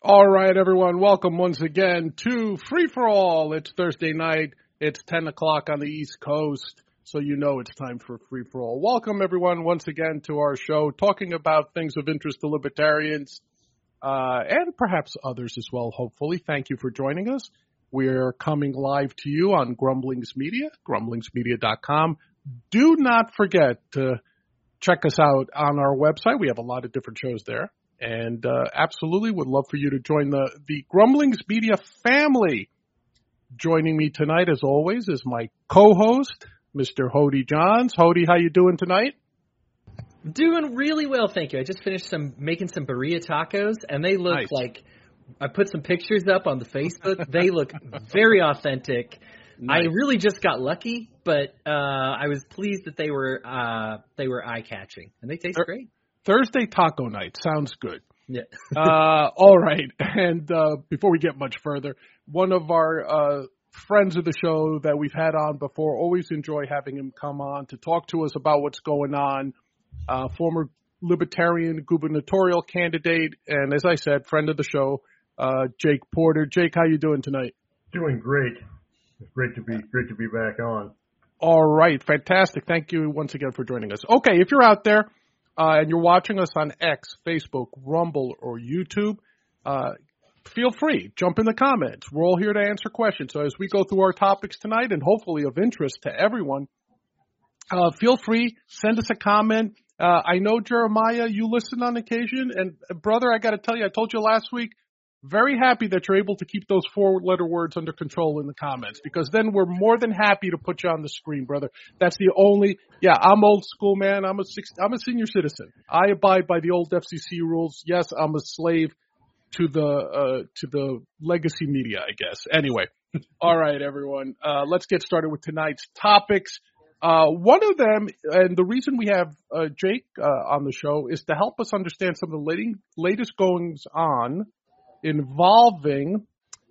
All right, everyone. Welcome once again to Free for All. It's Thursday night. It's 10 o'clock on the East Coast, so you know it's time for Free for All. Welcome, everyone, once again to our show, talking about things of interest to libertarians and perhaps others as well, hopefully. Thank you for joining us. We're coming live to you on Grumblings Media, grumblingsmedia.com. Do not forget to check us out on our website. We have a lot of different shows there. And absolutely would love for you to join the Grumblings Media family. Joining me tonight, as always, is my co-host, Mr. Hody Johns. Hody, how you doing tonight? Doing really well, thank you. I just finished making some burrito tacos, and they look like I put some pictures up on the Facebook. They look very authentic. Nice. I really just got lucky, but I was pleased that they were eye-catching, and they taste great. Thursday taco night. Sounds good. Yeah. All right. And before we get much further, one of our friends of the show that we've had on before, always enjoy having him come on to talk to us about what's going on. Former Libertarian gubernatorial candidate, and as I said, friend of the show, Jake Porter. Jake, how you doing tonight? Doing great. It's great to be back on. All right. Fantastic. Thank you once again for joining us. Okay. If you're out there, and you're watching us on X, Facebook, Rumble, or YouTube, feel free. Jump in the comments. We're all here to answer questions. So as we go through our topics tonight, and hopefully of interest to everyone, feel free. Send us a comment. I know, Jeremiah, you listen on occasion. And, brother, I got to tell you, I told you last week, very happy that you're able to keep those four-letter words under control in the comments, because then we're more than happy to put you on the screen, brother. That's the only – yeah, I'm old school, man. I'm a senior citizen. I abide by the old FCC rules. Yes, I'm a slave to the legacy media, I guess. Anyway, all right, everyone. Let's get started with tonight's topics. One of them, and the reason we have Jake on the show, is to help us understand some of the latest goings-on involving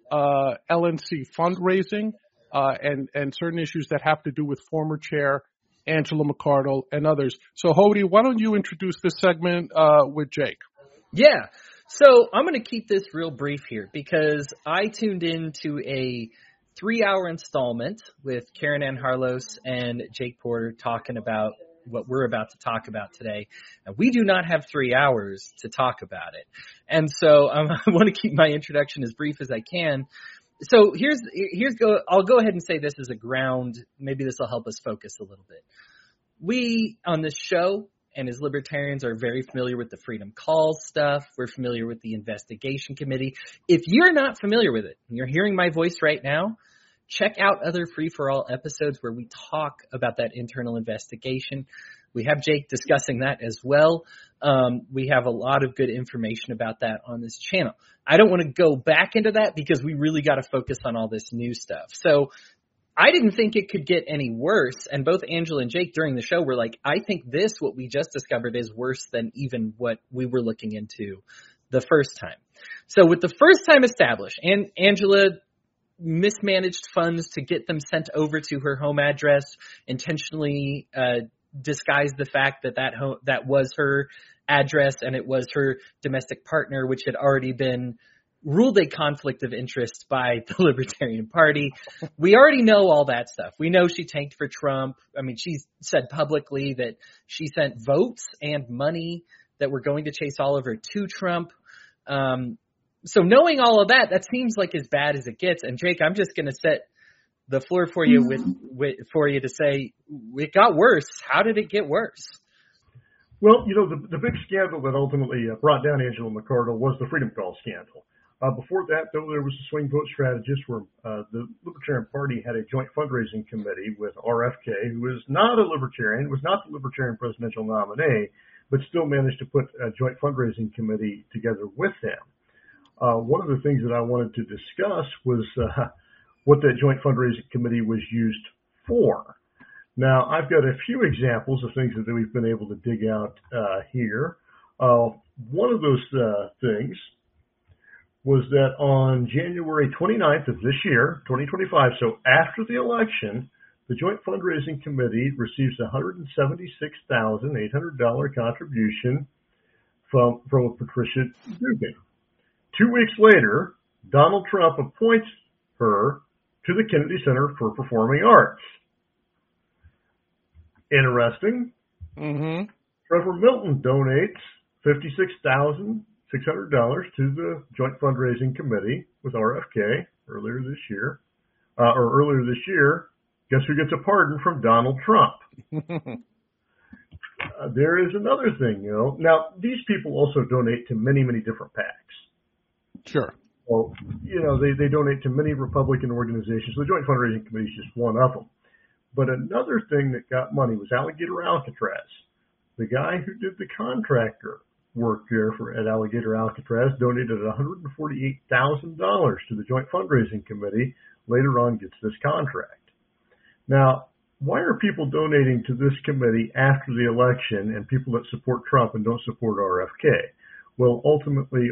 LNC fundraising and certain issues that have to do with former chair Angela McArdle and others. So, Hody, why don't you introduce this segment with Jake? Yeah. So I'm going to keep this real brief here because I tuned into a 3-hour installment with Karen Ann Harlos and Jake Porter talking about what we're about to talk about today. And we do not have 3 hours to talk about it. And so I want to keep my introduction as brief as I can. So I'll go ahead and say this as a ground. Maybe this will help us focus a little bit. We on this show and as libertarians are very familiar with the Freedom Calls stuff. We're familiar with the investigation committee. If you're not familiar with it, and you're hearing my voice right now, check out other Free-for-All episodes where we talk about that internal investigation. We have Jake discussing that as well. We have a lot of good information about that on this channel. I don't want to go back into that because we really got to focus on all this new stuff. So I didn't think it could get any worse. And both Angela and Jake during the show were like, I think what we just discovered is worse than even what we were looking into the first time. So with the first time established, and Angela mismanaged funds to get them sent over to her home address, intentionally disguised the fact that was her address and it was her domestic partner, which had already been ruled a conflict of interest by the Libertarian Party. We already know all that stuff. We know she tanked for Trump. I mean, she said publicly that she sent votes and money that were going to chase Oliver to Trump. So knowing all of that seems like as bad as it gets. And Jake, I'm just going to set the floor for you for you to say it got worse. How did it get worse? Well, the big scandal that ultimately brought down Angela McArdle was the Freedom Call scandal. Before that, though, there was a swing vote strategist where the Libertarian Party had a joint fundraising committee with RFK, who is not a Libertarian, was not the Libertarian presidential nominee, but still managed to put a joint fundraising committee together with them. One of the things that I wanted to discuss was what that joint fundraising committee was used for. Now, I've got a few examples of things that we've been able to dig out here. One of those things was that on January 29th of this year, 2025, so after the election, the Joint Fundraising Committee receives a $176,800 contribution from Patricia Dugan. 2 weeks later, Donald Trump appoints her to the Kennedy Center for Performing Arts. Interesting. Mm-hmm. Trevor Milton donates $56,600 to the Joint Fundraising Committee with RFK earlier this year. Earlier this year, guess who gets a pardon from Donald Trump? There is another thing, Now, these people also donate to many, many different PACs. Sure. Well, they donate to many Republican organizations. The Joint Fundraising Committee is just one of them. But another thing that got money was Alligator Alcatraz. The guy who did the contractor work there at Alligator Alcatraz donated $148,000 to the Joint Fundraising Committee. Later on gets this contract. Now, why are people donating to this committee after the election and people that support Trump and don't support RFK? Well, ultimately,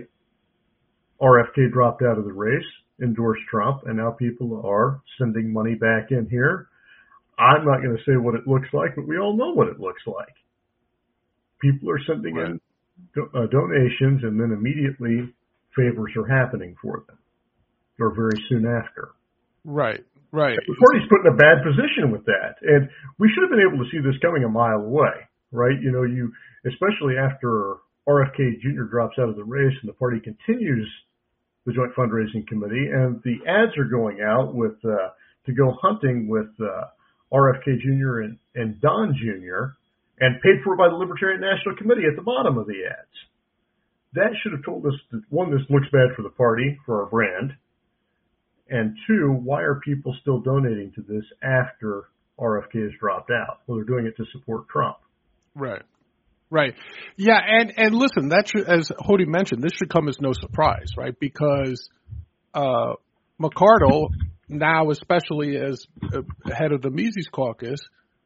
RFK dropped out of the race, endorsed Trump, and now people are sending money back in here. I'm not going to say what it looks like, but we all know what it looks like. People are sending in donations, and then immediately favors are happening for them, or very soon after. Right, right. The party's put in a bad position with that, and we should have been able to see this coming a mile away, right? Especially after RFK Jr. drops out of the race and the party continues the Joint Fundraising Committee, and the ads are going out with to go hunting with RFK Jr. and Don Jr., and paid for by the Libertarian National Committee at the bottom of the ads. That should have told us that, one, this looks bad for the party, for our brand, and two, why are people still donating to this after RFK has dropped out? Well, they're doing it to support Trump. Right. Right. Yeah, and listen, that should, as Hody mentioned, this should come as no surprise, right? Because McCardle, now especially as head of the Mises Caucus,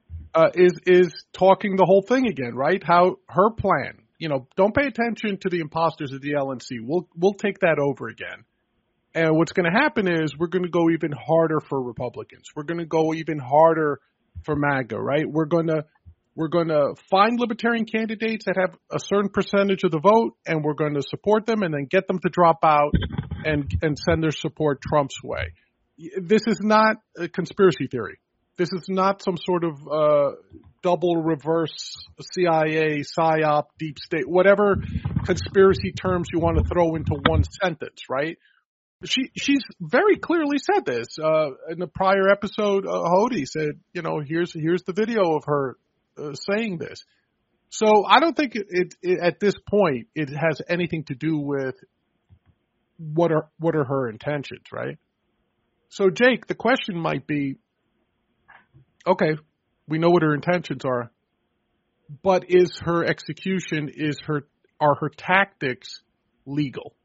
is talking the whole thing again, right? How her plan, don't pay attention to the imposters at the LNC. We'll take that over again. And what's going to happen is we're going to go even harder for Republicans. We're going to go even harder for MAGA, right? We're going to find libertarian candidates that have a certain percentage of the vote, and we're going to support them and then get them to drop out and send their support Trump's way. This is not a conspiracy theory. This is not some sort of double reverse CIA, PSYOP, deep state, whatever conspiracy terms you want to throw into one sentence, right? She's very clearly said this. In the prior episode, Hody said, here's the video of her saying this. So I don't think it at this point it has anything to do with what are her intentions, right? So Jake, the question might be, okay, we know what her intentions are, but is her execution, are her tactics legal?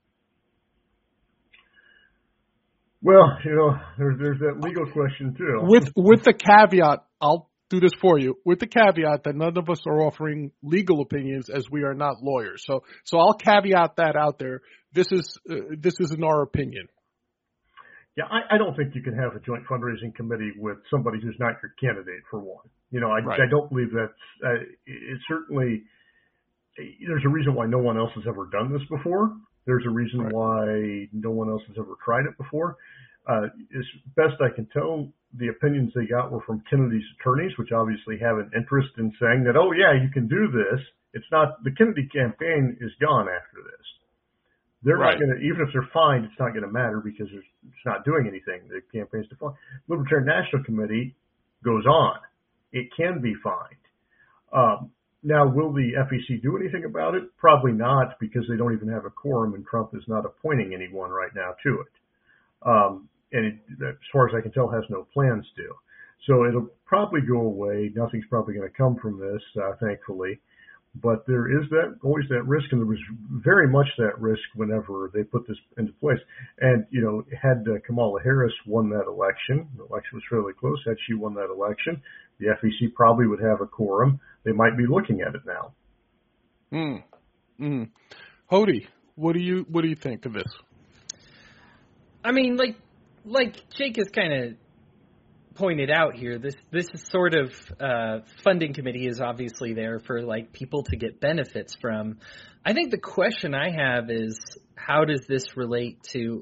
Well, there's that legal question too. With the caveat, I'll do this for you, with the caveat that none of us are offering legal opinions as we are not lawyers. So I'll caveat that out there. This is in our opinion. Yeah, I don't think you can have a joint fundraising committee with somebody who's not your candidate, for one. I don't believe that's it's certainly, there's a reason why no one else has ever done this before. There's a reason why no one else has ever tried it before. As best I can tell, the opinions they got were from Kennedy's attorneys, which obviously have an interest in saying that, oh yeah, you can do this. It's not, the Kennedy campaign is gone after this. They're not going to, even if they're fined, it's not going to matter because it's not doing anything. The campaign's defined. Libertarian National Committee goes on. It can be fined. Now, will the FEC do anything about it? Probably not, because they don't even have a quorum, and Trump is not appointing anyone right now to it. And it, as far as I can tell, has no plans to. So it'll probably go away. Nothing's probably going to come from this, thankfully. But there is always that risk, and there was very much that risk whenever they put this into place. And, had Kamala Harris won that election, the election was fairly close, had she won that election, the FEC probably would have a quorum. They might be looking at it now. Hody, what do you think of this? I mean, like Jake has kind of pointed out here, this is sort of funding committee is obviously there for like people to get benefits from. I think the question I have is, how does this relate to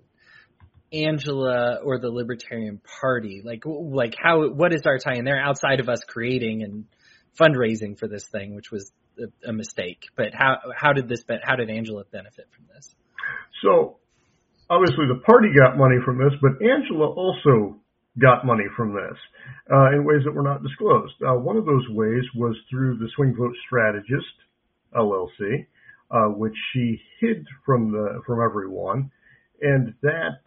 Angela or the Libertarian Party? Like what is our tie in there outside of us creating and fundraising for this thing, which was a mistake? But how did Angela benefit from this? So obviously the party got money from this, but Angela also got money from this in ways that were not disclosed. One of those ways was through the Swing Vote Strategist LLC, which she hid from everyone, and that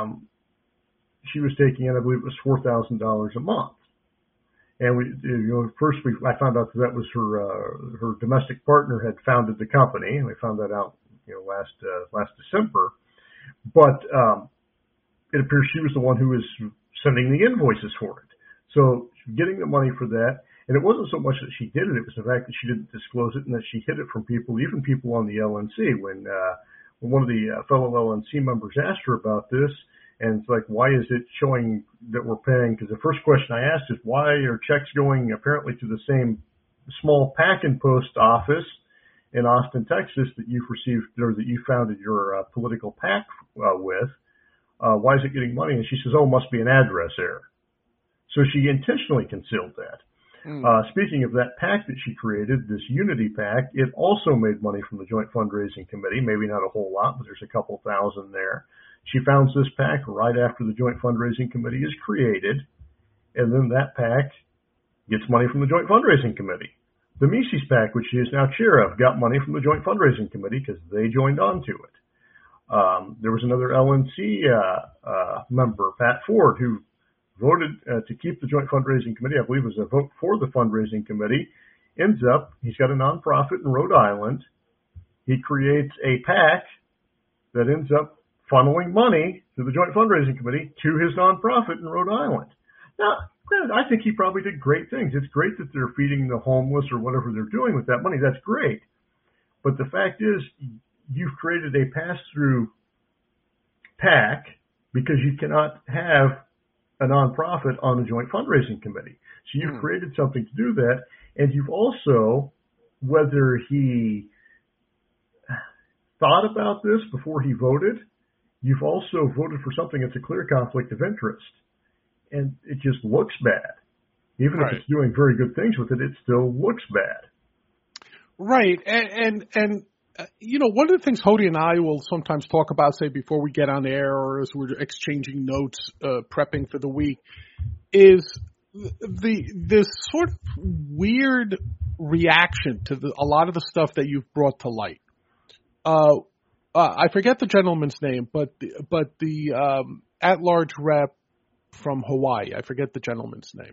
she was taking in, I believe it was $4,000 a month. And I found out that was her domestic partner had founded the company, and we found that out last December. But it appears she was the one who was sending the invoices for it. So getting the money for that, and it wasn't so much that she did it, it was the fact that she didn't disclose it and that she hid it from people, even people on the LNC. When one of the fellow LNC members asked her about this, and it's like, why is it showing that we're paying? Because the first question I asked is, why are checks going apparently to the same small pack and post office in Austin, Texas that you've received, or that you founded your political PAC with? Why is it getting money? And she says, oh, must be an address error. So she intentionally concealed that. Speaking of that PAC that she created, this Unity PAC, it also made money from the Joint Fundraising Committee. Maybe not a whole lot, but there's a couple thousand there. She founds this PAC right after the Joint Fundraising Committee is created, and then that PAC gets money from the Joint Fundraising Committee. The Mises PAC, which she is now chair of, got money from the Joint Fundraising Committee because they joined on to it. There was another LNC member, Pat Ford, who voted to keep the Joint Fundraising Committee. I believe it was a vote for the fundraising committee. He's got a nonprofit in Rhode Island. He creates a PAC that ends up funneling money to the Joint Fundraising Committee to his nonprofit in Rhode Island. Now, granted, I think he probably did great things. It's great that they're feeding the homeless or whatever they're doing with that money. That's great. But the fact is, you've created a pass-through PAC because you cannot have a nonprofit on the Joint Fundraising Committee. So you've created something to do that, and you've also, whether he thought about this before he voted, you've also voted for something that's a clear conflict of interest. And it just looks bad. Even if it's doing very good things with it, it still looks bad. Right. And one of the things Hody and I will sometimes talk about, say, before we get on air or as we're exchanging notes, prepping for the week, is this sort of weird reaction to a lot of the stuff that you've brought to light. I forget the gentleman's name, but the at-large rep from Hawaii. I forget the gentleman's name.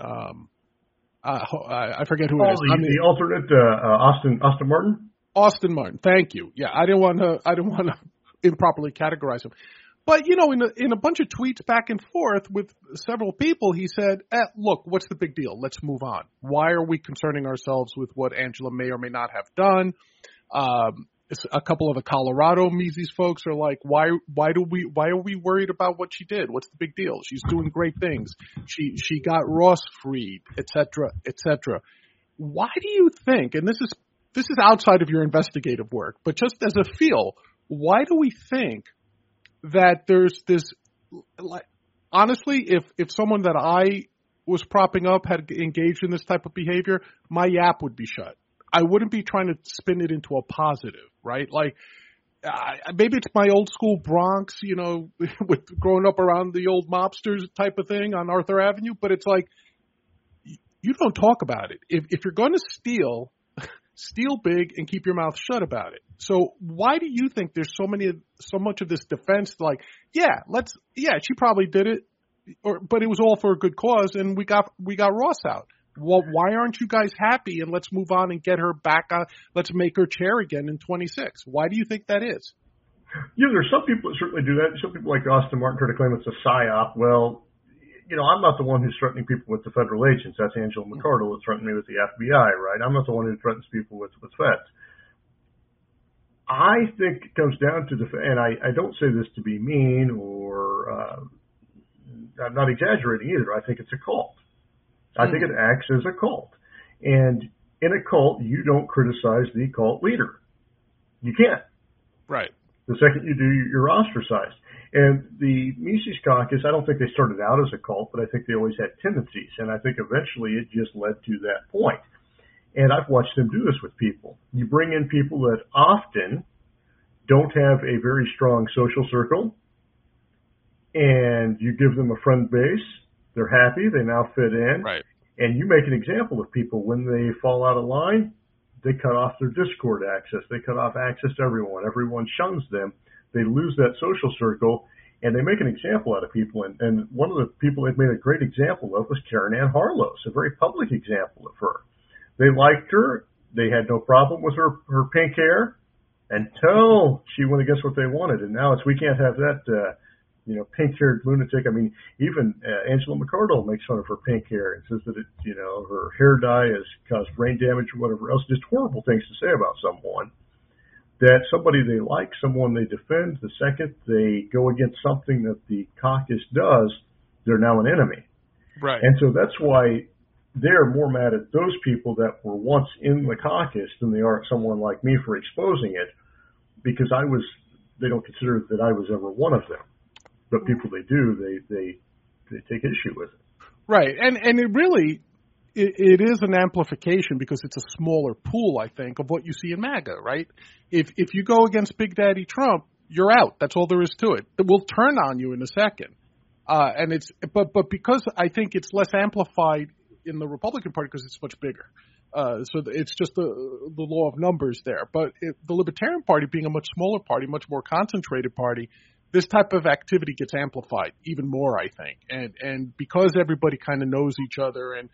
I forget who it is. The alternate, Austin Martin? Austin Martin. Thank you. Yeah, I didn't want to improperly categorize him. But, in a bunch of tweets back and forth with several people, he said, look, what's the big deal? Let's move on. Why are we concerning ourselves with what Angela may or may not have done? A couple of the Colorado Mises folks are like, why are we worried about what she did? What's the big deal? She's doing great things. She got Ross freed, et cetera, et cetera. Why do you think, and this is outside of your investigative work, but just as a feel, why do we think that there's this, like, honestly, if someone that I was propping up had engaged in this type of behavior, my yap would be shut. I wouldn't be trying to spin it into a positive, right? Like, maybe it's my old school Bronx, with growing up around the old mobsters type of thing on Arthur Avenue, but it's like, you don't talk about it. If you're going to steal big and keep your mouth shut about it. So why do you think there's so much of this defense? Like, she probably did it, but it was all for a good cause, and we got Ross out. Well, why aren't you guys happy? And let's move on and get her back on. Let's make her chair again in 26. Why do you think that is? There's some people that certainly do that. Some people like Austin Martin try to claim it's a psyop. Well, I'm not the one who's threatening people with the federal agents. That's Angela McArdle that's threatening me with the FBI, right? I'm not the one who threatens people with feds. I think it comes down to and I don't say this to be mean or I'm not exaggerating either. I think it's a cult. I think it acts as a cult. And in a cult, you don't criticize the cult leader. You can't. Right. The second you do, you're ostracized. And the Mises Caucus, I don't think they started out as a cult, but I think they always had tendencies. And I think eventually it just led to that point. And I've watched them do this with people. You bring in people that often don't have a very strong social circle, and you give them a friend base. They're happy. They now fit in. Right. And you make an example of people when they fall out of line, they cut off their Discord access. They cut off access to everyone. Everyone shuns them. They lose that social circle, and they make an example out of people. And one of the people they've made a great example of was Karen Ann Harlos, a very public example of her. They liked her. They had no problem with her pink hair until she went against what they wanted. And now we can't have that, pink-haired lunatic. I mean, even Angela McArdle makes fun of her pink hair and says that her hair dye has caused brain damage or whatever else. Just horrible things to say about someone. That somebody they like, someone they defend, the second they go against something that the caucus does, they're now an enemy. Right. And so that's why they're more mad at those people that were once in the caucus than they are at someone like me for exposing it, because they don't consider that I was ever one of them. But people they do, they take issue with it. Right. And it really, it is an amplification because it's a smaller pool, I think, of what you see in MAGA, right? If you go against Big Daddy Trump, you're out. That's all there is to it. It will turn on you in a second. But because I think it's less amplified in the Republican Party because it's much bigger. So it's just the law of numbers there. But the Libertarian Party being a much smaller party, much more concentrated party, this type of activity gets amplified even more, I think. And because everybody kind of knows each other and,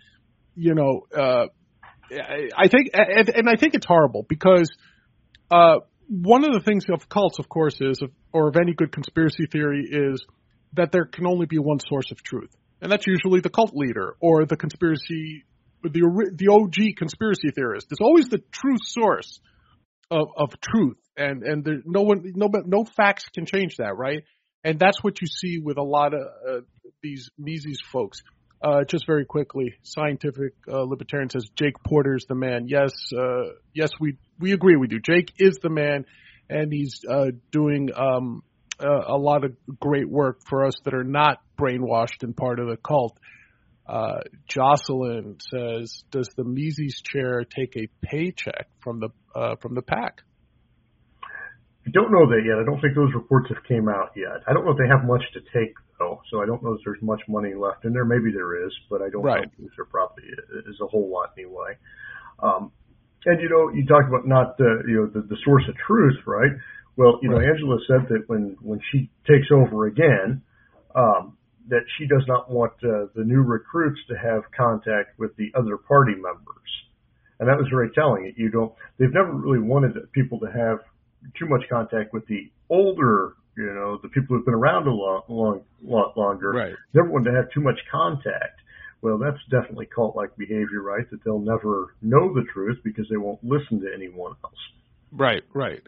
I think it's horrible because one of the things of cults, of course, or of any good conspiracy theory is that there can only be one source of truth. And that's usually the cult leader or the conspiracy, the OG conspiracy theorist. There's always the true source of truth. And there, no facts can change that, right? And that's what you see with a lot of these Mises folks. Just very quickly, Scientific Libertarian says Jake Porter's the man. Yes, we agree with you. Jake is the man, and he's doing a lot of great work for us that are not brainwashed and part of the cult. Jocelyn says, does the Mises chair take a paycheck from the PAC? I don't know that yet. I don't think those reports have came out yet. I don't know if they have much to take, though, so I don't know if there's much money left in there. Maybe there is, but I don't know if there probably is a whole lot anyway. And, you talked about not, the source of truth, right? Well, Angela said that when she takes over again, that she does not want the new recruits to have contact with the other party members. And that was very telling. They've never really wanted people to have too much contact with the older, the people who've been around a lot longer. Right. Never wanted to have too much contact. Well, that's definitely cult-like behavior, right? That they'll never know the truth because they won't listen to anyone else. Right.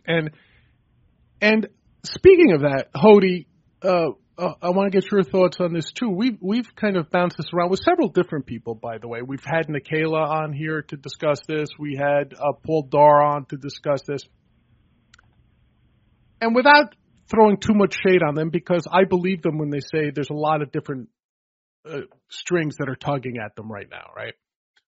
And speaking of that, Hody, I want to get your thoughts on this too. We've kind of bounced this around with several different people, by the way. We've had Nikayla on here to discuss this. We had Paul Darr on to discuss this. And without throwing too much shade on them, because I believe them when they say there's a lot of different strings that are tugging at them right now, right?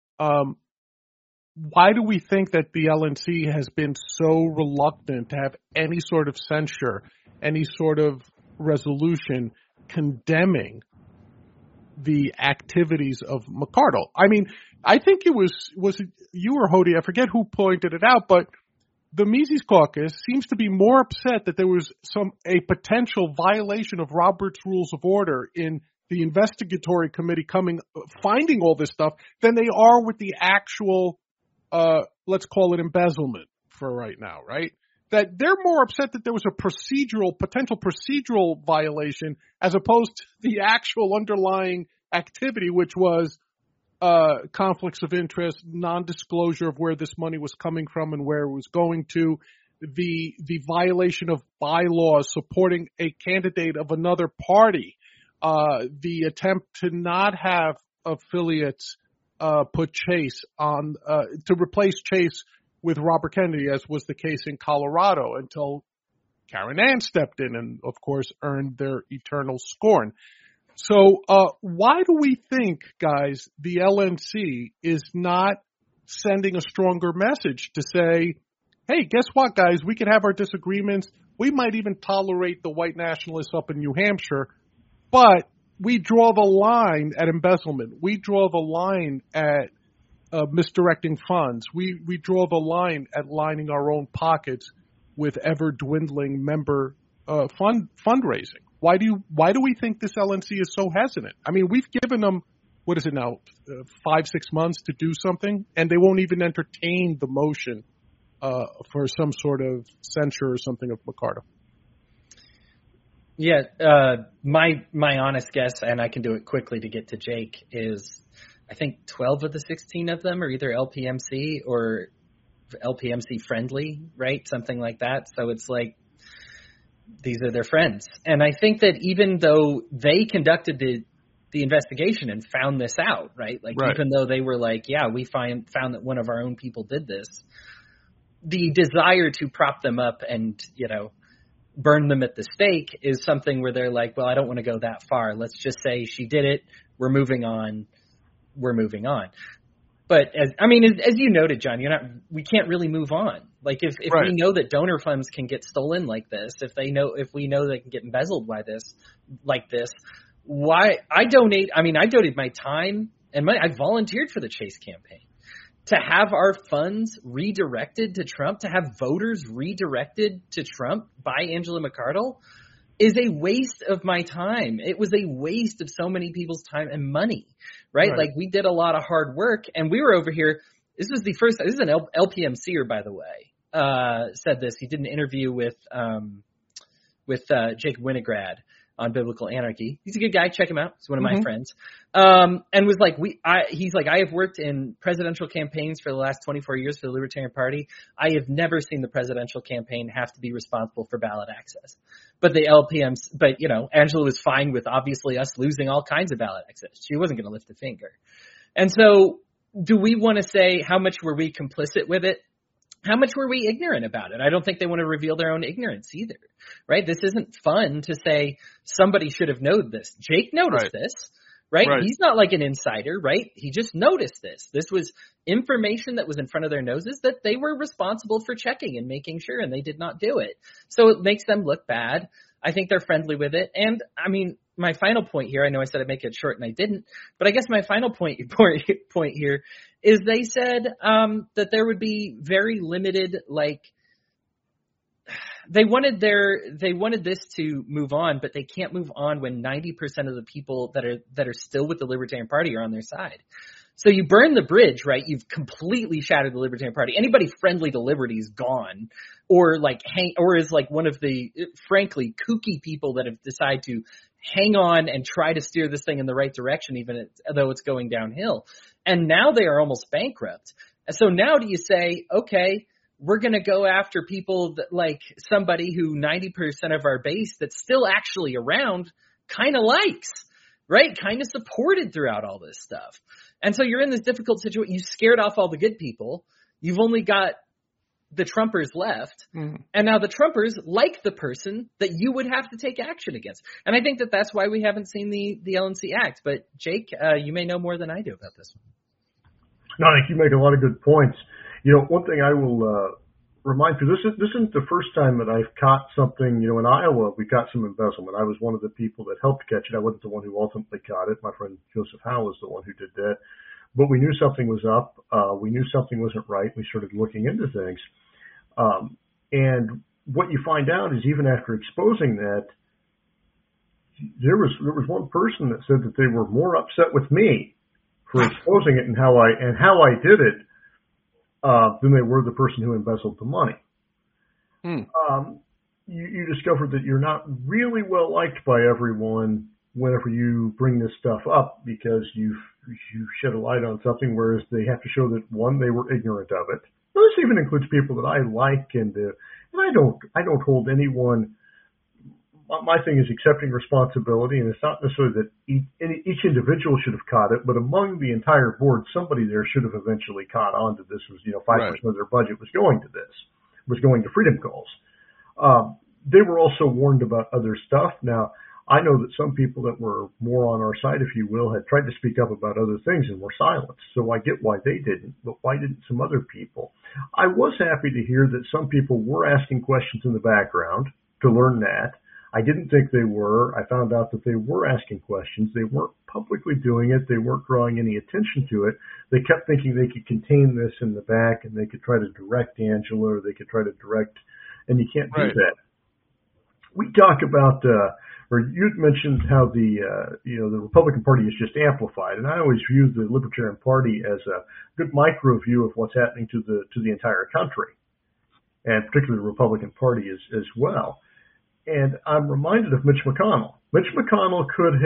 Why do we think that the LNC has been so reluctant to have any sort of censure, any sort of resolution condemning the activities of McArdle? I mean, I think it was it you or Hody, I forget who pointed it out, but the Mises Caucus seems to be more upset that there was a potential violation of Robert's Rules of Order in the investigatory committee finding all this stuff than they are with the actual, let's call it embezzlement for right now, right? That they're more upset that there was a potential procedural violation as opposed to the actual underlying activity, which was conflicts of interest, non-disclosure of where this money was coming from and where it was going to, the violation of bylaws supporting a candidate of another party, the attempt to not have affiliates put Chase on to replace Chase with Robert Kennedy, as was the case in Colorado, until Karen Ann stepped in and, of course, earned their eternal scorn. So why do we think, guys, the LNC is not sending a stronger message to say, hey, guess what, guys? We can have our disagreements. We might even tolerate the white nationalists up in New Hampshire, but we draw the line at embezzlement. We draw the line at misdirecting funds. We draw the line at lining our own pockets with ever-dwindling member fundraising. Why do we think this LNC is so hesitant? I mean, we've given them, what is it now, 5-6 months to do something, and they won't even entertain the motion for some sort of censure or something of McCardle. Yeah, my honest guess, and I can do it quickly to get to Jake, is I think 12 of the 16 of them are either LPMC or LPMC friendly, right? Something like that. So it's like these are their friends. And I think that even though they conducted the investigation and found this out, right? Like right. Even though they were like, yeah, we found that one of our own people did this, the desire to prop them up and, burn them at the stake is something where they're like, well, I don't want to go that far. Let's just say she did it. We're moving on. But as you noted, John, we can't really move on. Like if right. We know that donor funds can get stolen like this, if we know they can get embezzled by this, like this, why I donated my time and I volunteered for the Chase campaign. To have our funds redirected to Trump, to have voters redirected to Trump by Angela McCardle is a waste of my time. It was a waste of so many people's time and money, right? Like we did a lot of hard work and we were over here. This is an LPMCer, by the way, said this. He did an interview with Jake Winograd on Biblical Anarchy. He's a good guy. Check him out. He's one of my friends. And was like, he's like, I have worked in presidential campaigns for the last 24 years for the Libertarian Party. I have never seen the presidential campaign have to be responsible for ballot access. But Angela was fine with obviously us losing all kinds of ballot access. She wasn't going to lift a finger. And so do we want to say how much were we complicit with it? How much were we ignorant about it? I don't think they want to reveal their own ignorance either, right? This isn't fun to say somebody should have known this. Jake noticed this, right? He's not like an insider, right? He just noticed this. This was information that was in front of their noses that they were responsible for checking and making sure, and they did not do it. So it makes them look bad. I think they're friendly with it. And I mean, my final point here, I know I said I'd make it short and I didn't, but I guess my final point here is they said that there would be very limited, they wanted this to move on, but they can't move on when 90% of the people that are still with the Libertarian Party are on their side. So you burn the bridge, right? You've completely shattered the Libertarian Party. Anybody friendly to liberty is gone, or is like one of the frankly kooky people that have decided to hang on and try to steer this thing in the right direction, even though it's going downhill. And now they are almost bankrupt. So now do you say, okay, we're going to go after people that like somebody who 90% of our base that's still actually around kind of likes, right? Kind of supported throughout all this stuff. And so you're in this difficult situation. You scared off all the good people. You've only got the Trumpers left. And now the Trumpers like the person that you would have to take action against. And I think that that's why we haven't seen the LNC act. But Jake, you may know more than I do about this one. No, I think you make a lot of good points. One thing I will remind you, this isn't the first time that I've caught something. In Iowa, we got some embezzlement. I was one of the people that helped catch it. I wasn't the one who ultimately caught it. My friend Joseph Howell is the one who did that. But we knew something was up. We knew something wasn't right. We started looking into things. And what you find out is even after exposing that, there was one person that said that they were more upset with me for exposing it and how I did it than they were the person who embezzled the money. You discovered that you're not really well liked by everyone whenever you bring this stuff up because you shed a light on something, whereas they have to show that, one, they were ignorant of it. Now, this even includes people that I like, and I don't hold anyone my thing is accepting responsibility, and it's not necessarily that each individual should have caught it, but among the entire board, somebody there should have eventually caught on to this. Was 5% of their budget was going to this, was going to freedom calls. They were also warned about other stuff. Now, I know that some people that were more on our side, if you will, had tried to speak up about other things and were silenced. So I get why they didn't, but why didn't some other people? I was happy to hear that some people were asking questions in the background to learn that. I didn't think they were. I found out that they were asking questions. They weren't publicly doing it. They weren't drawing any attention to it. They kept thinking they could contain this in the back and they could try to direct Angela or they could try to direct, and you can't do that. We talk about, or you'd mentioned how the Republican Party is just amplified, and I always view the Libertarian Party as a good micro view of what's happening to the entire country, and particularly the Republican Party as well. And I'm reminded of Mitch McConnell. Mitch McConnell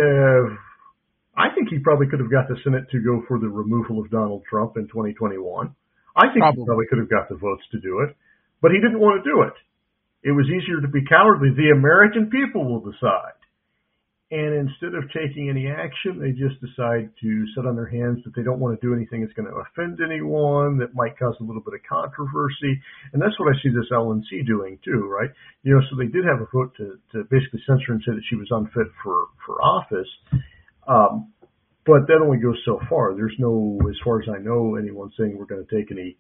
I think he probably could have got the Senate to go for the removal of Donald Trump in 2021. I think he probably could have got the votes to do it, but he didn't want to do it. It was easier to be cowardly. The American people will decide. And instead of taking any action, they just decide to sit on their hands that they don't want to do anything that's going to offend anyone, that might cause a little bit of controversy. And that's what I see this LNC doing too, right? So they did have a vote to basically censor and say that she was unfit for office. But that only goes so far. There's no, as far as I know, anyone saying we're going to take any,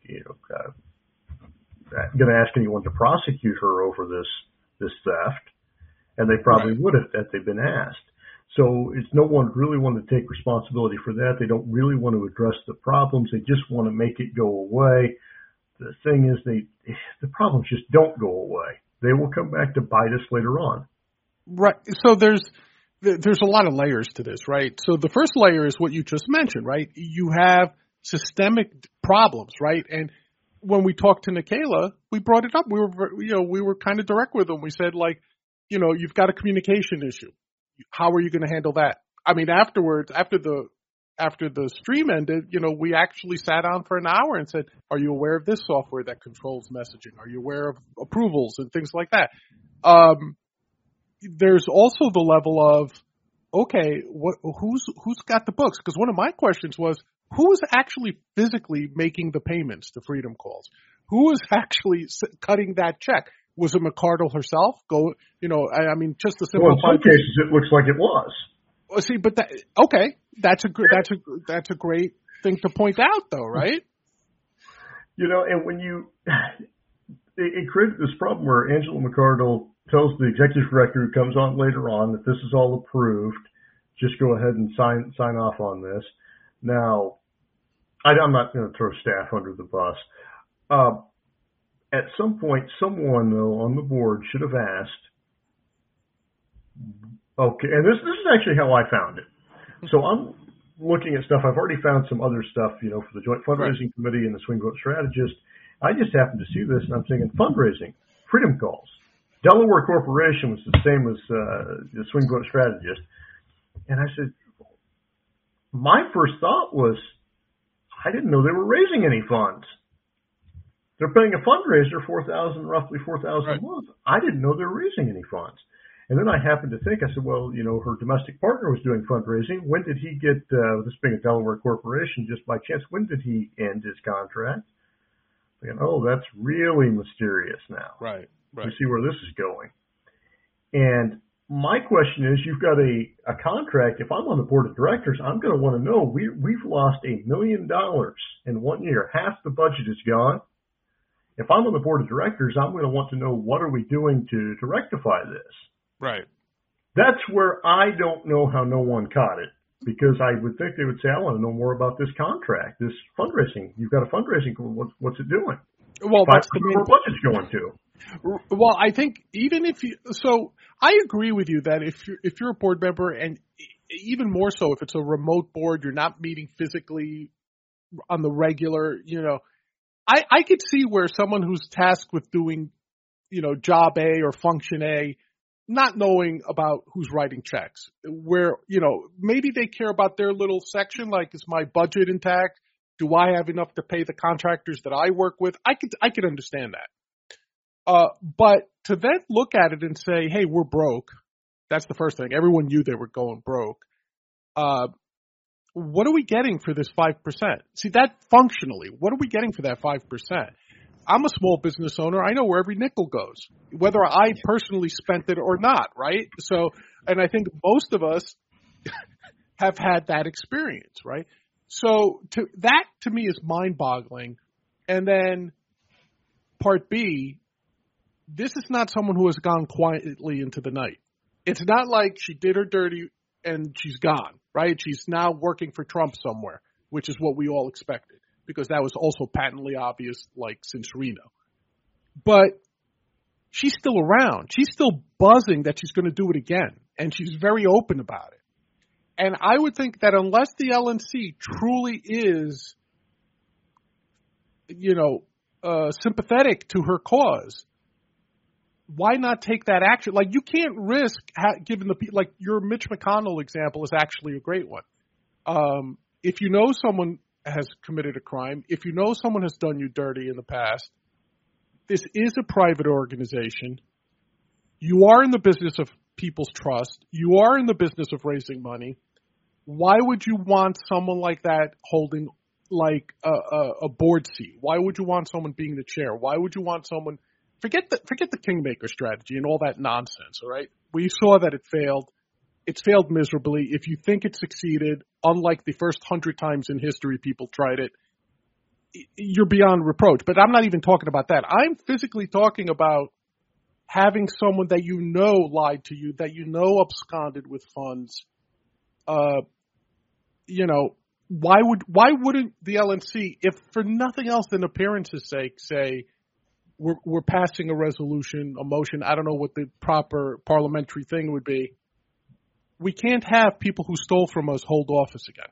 going to ask anyone to prosecute her over this theft, and they probably would have if they've been asked. So it's no one really wanted to take responsibility for that. They don't really want to address the problems. They just want to make it go away. The thing is, the problems just don't go away. They will come back to bite us later on. Right. So there's a lot of layers to this, right? So the first layer is what you just mentioned, right? You have systemic problems, right? And when we talked to Nikayla, we brought it up. We were kind of direct with them. We said, you've got a communication issue. How are you going to handle that? I mean, afterwards, after the stream ended, we actually sat down for an hour and said, are you aware of this software that controls messaging? Are you aware of approvals and things like that? There's also the level of, okay, who's got the books? Because one of my questions was, who is actually physically making the payments to Freedom Calls? Who is actually cutting that check? Was it McCardle herself? Just a simple. Well, in some cases, it looks like it was. Well, see, but that's a great thing to point out, though, right? And when it created this problem where Angela McCardle tells the executive director who comes on later on that this is all approved. Just go ahead and sign off on this. Now, I'm not going to throw staff under the bus. At some point, someone, though, on the board should have asked, okay, and this is actually how I found it. So I'm looking at stuff. I've already found some other stuff, for the Joint Fundraising Committee and the Swing Vote Strategist. I just happened to see this, and I'm thinking, fundraising, Freedom Calls. Delaware Corporation was the same as the Swing Vote Strategist. And I said, my first thought was, I didn't know they were raising any funds. They're paying a fundraiser, roughly $4,000 a month. I didn't know they were raising any funds. And then I happened to think, I said, well, her domestic partner was doing fundraising. When did he get, this being a Delaware corporation, just by chance, when did he end his contract? Thinking, that's really mysterious now. Right. You see where this is going. And my question is, you've got a contract. If I'm on the board of directors, I'm going to want to know, we've lost $1 million in 1 year. Half the budget is gone. If I'm on the board of directors, I'm going to want to know, what are we doing to rectify this? Right. That's where I don't know how no one caught it, because I would think they would say, I want to know more about this contract, this fundraising. You've got a fundraising. What's it doing? Well, that's the main budget's going to. Well, I think I agree with you that if you're a board member, and even more so if it's a remote board, you're not meeting physically on the regular, I could see where someone who's tasked with doing, job A or function A, not knowing about who's writing checks, where, maybe they care about their little section, like, is my budget intact? Do I have enough to pay the contractors that I work with? I could understand that. But to then look at it and say, hey, we're broke. That's the first thing. Everyone knew they were going broke. What are we getting for this 5%? See, that functionally, what are we getting for that 5%? I'm a small business owner. I know where every nickel goes, whether I personally spent it or not, right? So, and I think most of us have had that experience, right? So that to me is mind-boggling. And then part B, this is not someone who has gone quietly into the night. It's not like she did her dirty and she's gone, right? She's now working for Trump somewhere, which is what we all expected, because that was also patently obvious, like, since Reno. But she's still around. She's still buzzing that she's going to do it again, and she's very open about it. And I would think that unless the LNC truly is, sympathetic to her cause, why not take that action? Like, you can't risk giving your Mitch McConnell example is actually a great one. If you know someone has committed a crime, if you know someone has done you dirty in the past, this is a private organization. You are in the business of people's trust. You are in the business of raising money. Why would you want someone like that holding like a board seat? Why would you want someone being the chair? Why would you want someone? Forget the kingmaker strategy and all that nonsense. All right, we saw that it failed. It's failed miserably. If you think it succeeded, unlike the first 100 times in history people tried it, you're beyond reproach. But I'm not even talking about that. I'm physically talking about having someone that you know lied to you, that you know absconded with funds. Why wouldn't the LNC, if for nothing else than appearance's sake, say we're passing a resolution, a motion? I don't know what the proper parliamentary thing would be. We can't have people who stole from us hold office again.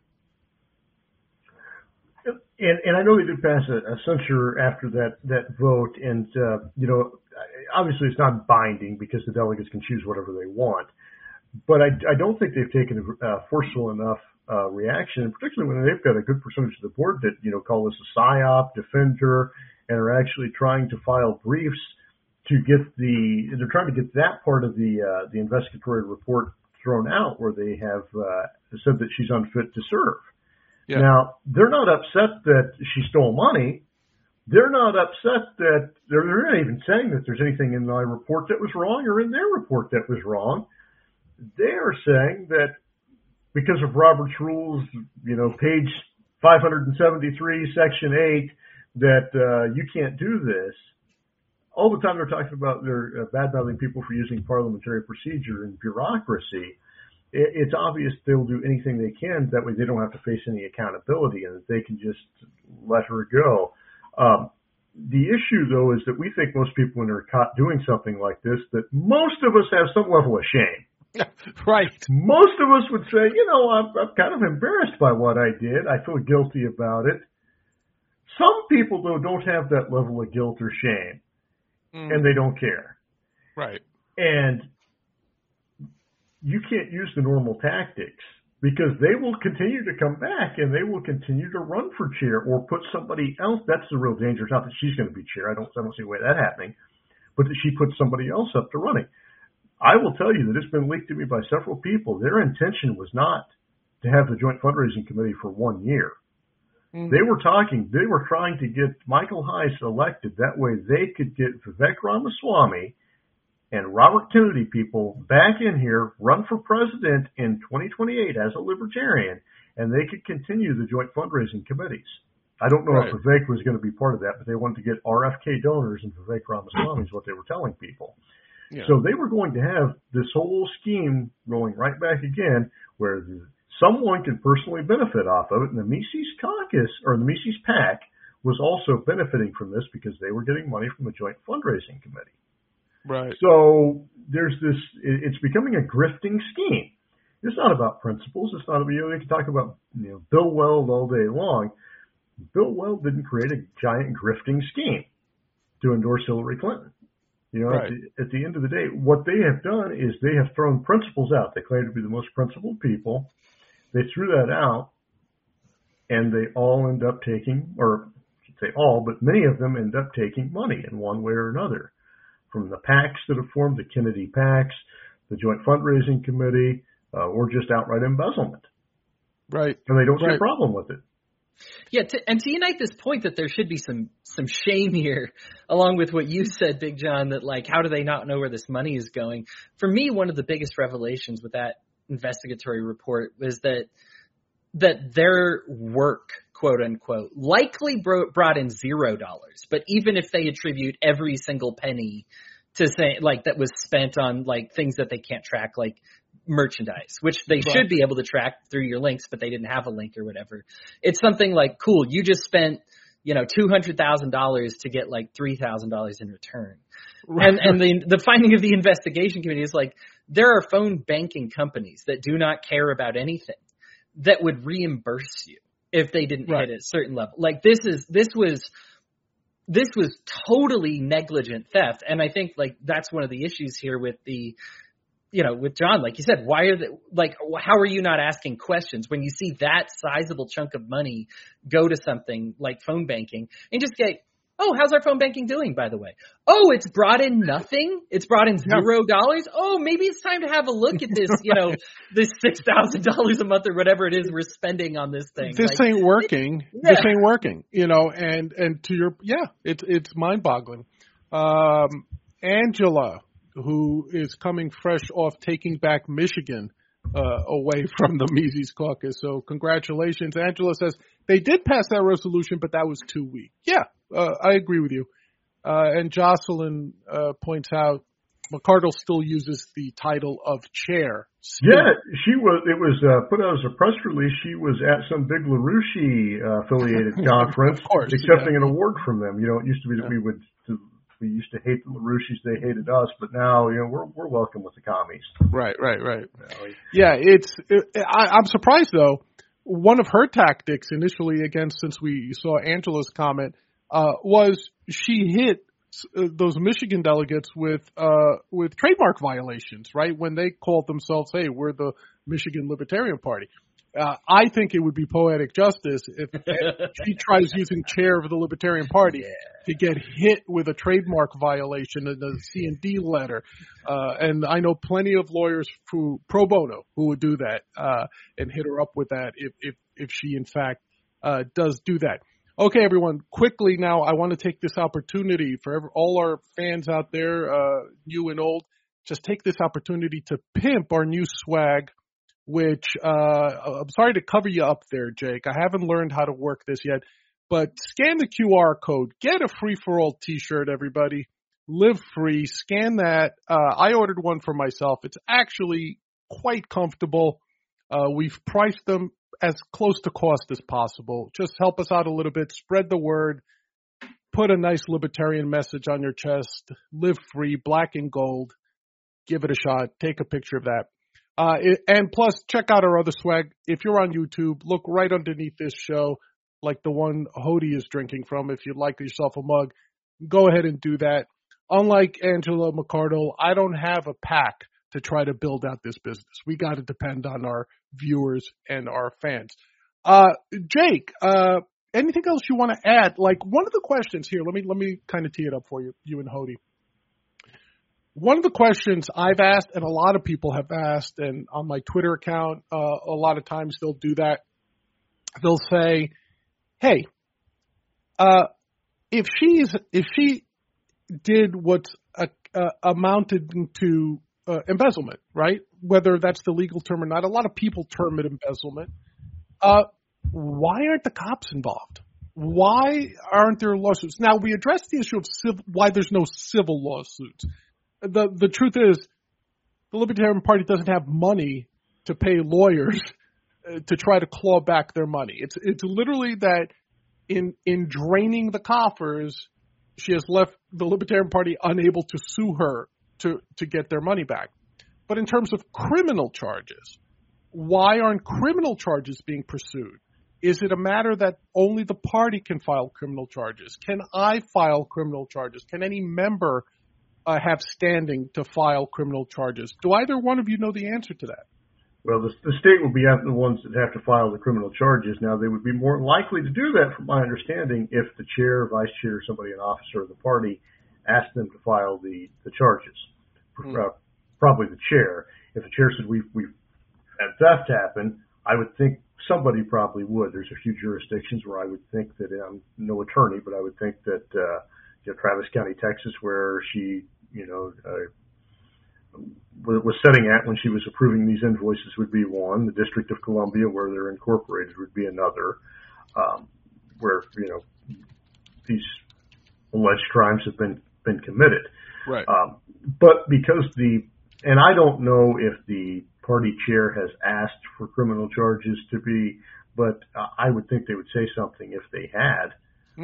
And I know they did pass a censure after that vote, and obviously it's not binding because the delegates can choose whatever they want. But I don't think they've taken a forceful enough reaction, particularly when they've got a good percentage of the board that call this a psyop, defend her, and are actually trying to file briefs to get they're trying to get that part of the investigatory report thrown out, where they have said that she's unfit to serve. Yeah. Now, they're not upset that she stole money. They're not upset that they're not even saying that there's anything in my report that was wrong or in their report that was wrong. They are saying that because of Robert's rules, page 573, section 8, that you can't do this. All the time they're talking about they're bad-mouthing people for using parliamentary procedure and bureaucracy. It's obvious they'll do anything they can. That way they don't have to face any accountability and that they can just let her go. The issue, though, is that we think most people, when they're caught doing something like this, that most of us have some level of shame. Right. Most of us would say, I'm kind of embarrassed by what I did. I feel guilty about it. Some people, though, don't have that level of guilt or shame. And they don't care. Right. And you can't use the normal tactics because they will continue to come back and they will continue to run for chair or put somebody else. That's the real danger. It's not that she's going to be chair. I don't see a way of that happening, but that she puts somebody else up to running. I will tell you that it's been leaked to me by several people. Their intention was not to have the Joint Fundraising Committee for 1 year. They were trying to get Michael Heiss elected. That way they could get Vivek Ramaswamy and Robert Kennedy people back in here, run for president in 2028 as a libertarian, and they could continue the Joint Fundraising Committees. I don't know if Vivek was going to be part of that, but they wanted to get RFK donors, and Vivek Ramaswamy is what they were telling people. Yeah. So they were going to have this whole scheme going right back again, where someone can personally benefit off of it. And the Mises Caucus, or the Mises PAC, was also benefiting from this because they were getting money from the Joint Fundraising Committee. Right. So there's this, it's becoming a grifting scheme. It's not about principles. It's not, they can talk about, Bill Weld all day long. Bill Weld didn't create a giant grifting scheme to endorse Hillary Clinton. Right. At the end of the day, what they have done is they have thrown principles out. They claim to be the most principled people. They threw that out, and they all end up taking, or I should say all, but many of them end up taking money in one way or another. From the PACs that have formed, the Kennedy PACs, the Joint Fundraising Committee, or just outright embezzlement. Right. And they don't see a problem with it. Yeah, and to unite this point that there should be some shame here, along with what you said, Big John, that like, how do they not know where this money is going? For me, one of the biggest revelations with that investigatory report was that their work, quote unquote, likely brought in $0. But even if they attribute every single penny to say like that was spent on like things that they can't track, like merchandise, which they should be able to track through your links, but they didn't have a link or whatever. It's something like, cool, you just spent, $200,000 to get like $3,000 in return. Right. And the finding of the investigation committee is like, there are phone banking companies that do not care about anything that would reimburse you if they didn't hit a certain level. Like this was totally negligent theft. And I think like that's one of the issues here with with John, like you said, how are you not asking questions when you see that sizable chunk of money go to something like phone banking and just get, oh, how's our phone banking doing, by the way? Oh, it's brought in nothing. It's brought in $0. Oh, maybe it's time to have a look at this, this $6,000 a month or whatever it is we're spending on this thing. This ain't working. This ain't working, and to your, it's mind boggling. Angela, who is coming fresh off taking back Michigan away from the Mises caucus. So congratulations. Angela says they did pass that resolution, but that was too weak. Yeah, I agree with you. And Jocelyn points out McArdle still uses the title of chair. Still. Yeah, it was put out as a press release. She was at some big LaRouche affiliated conference, of course, accepting an award from them. It used to be that we used to hate the LaRouches, they hated us, but now we're welcome with the commies. Right. Yeah, I'm surprised though. One of her tactics initially, again, since we saw Angela's comment, was she hit those Michigan delegates with trademark violations, right? When they called themselves, hey, we're the Michigan Libertarian Party. I think it would be poetic justice if she tries using chair of the Libertarian Party to get hit with a trademark violation and a C&D letter. And I know plenty of lawyers pro bono who would do that and hit her up with that if she, in fact, does do that. Okay, everyone, quickly now, I want to take this opportunity for all our fans out there, new and old, just take this opportunity to pimp our new swag, which I'm sorry to cover you up there, Jake. I haven't learned how to work this yet, but scan the QR code. Get a free-for-all T-shirt, everybody. Live free. Scan that. I ordered one for myself. It's actually quite comfortable. We've priced them as close to cost as possible. Just help us out a little bit. Spread the word. Put a nice libertarian message on your chest. Live free, black and gold. Give it a shot. Take a picture of that. And plus, check out our other swag. If you're on YouTube, look right underneath this show, like the one Hody is drinking from. If you'd like yourself a mug, go ahead and do that. Unlike Angela McArdle, I don't have a pack to try to build out this business. We got to depend on our viewers and our fans. Jake, anything else you want to add? Like one of the questions here, let me kind of tee it up for you and Hody. One of the questions I've asked, and a lot of people have asked, and on my Twitter account, a lot of times they'll do that. They'll say, "Hey, if she did what's amounted to embezzlement, right? Whether that's the legal term or not, a lot of people term it embezzlement. Why aren't the cops involved? Why aren't there lawsuits?" Now we addressed the issue of why there's no civil lawsuits. The truth is, the Libertarian Party doesn't have money to pay lawyers to try to claw back their money. It's literally that in draining the coffers, she has left the Libertarian Party unable to sue her to get their money back. But in terms of criminal charges, why aren't criminal charges being pursued? Is it a matter that only the party can file criminal charges? Can I file criminal charges? Can any member have standing to file criminal charges? Do either one of you know the answer to that? Well, the state will be the ones that have to file the criminal charges. Now, they would be more likely to do that, from my understanding, if the chair, vice chair, or somebody, an officer of the party, asked them to file the charges. probably the chair. If the chair said we've had theft happen, I would think somebody probably would. There's a few jurisdictions where I would think that I'm no attorney, but I would think that Travis County, Texas, where she was setting at when she was approving these invoices would be one. The District of Columbia, where they're incorporated, would be another. Where these alleged crimes have been committed. Right. But because and I don't know if the party chair has asked for criminal charges to be, but I would think they would say something if they had.